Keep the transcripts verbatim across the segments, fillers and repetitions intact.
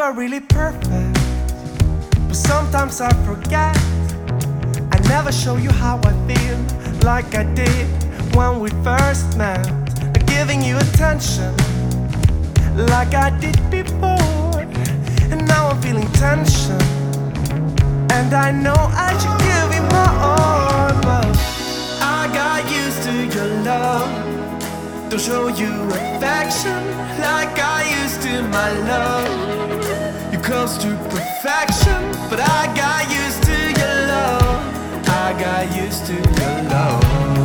are really perfect, but sometimes I forget. I never show you how I feel like I did when we first met. Not giving you attention like I did before. And now I'm feeling tension, and I know I should give you my all, but I got used to your love. Don't show you affection like I used to my love. You're close to perfection, but I got used to your love. I got used to your love.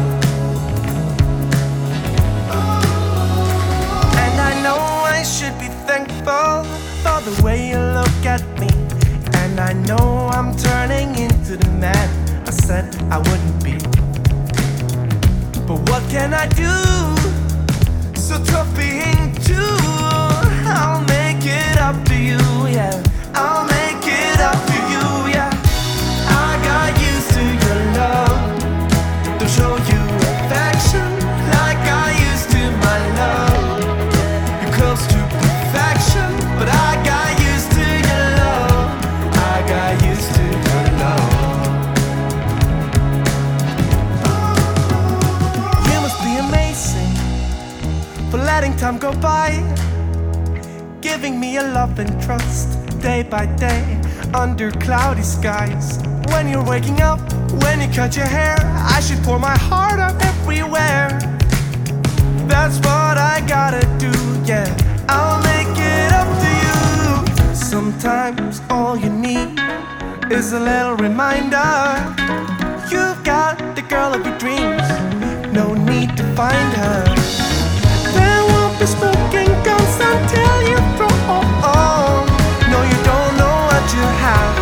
And I know I should be thankful for the way you look at me. And I know I'm turning into the man I said I wouldn't be. But what can I do? So tough being two. I'll make it up to you, yeah. I'll make it up to you, yeah. I got used to your love. Don't show you affection like I used to my love. You're close to perfection, but I got used to your love. I got used to your love. You must be amazing for letting time go by, giving me a love and trust day by day under cloudy skies. When you're waking up, when you cut your hair, I should pour my heart out everywhere. That's what I gotta do, yeah. I'll make it up to you. Sometimes all you need is a little reminder. You've got the girl of your dreams, no need to find her. There won't be smoking guns until you throw. No, you don't know what you have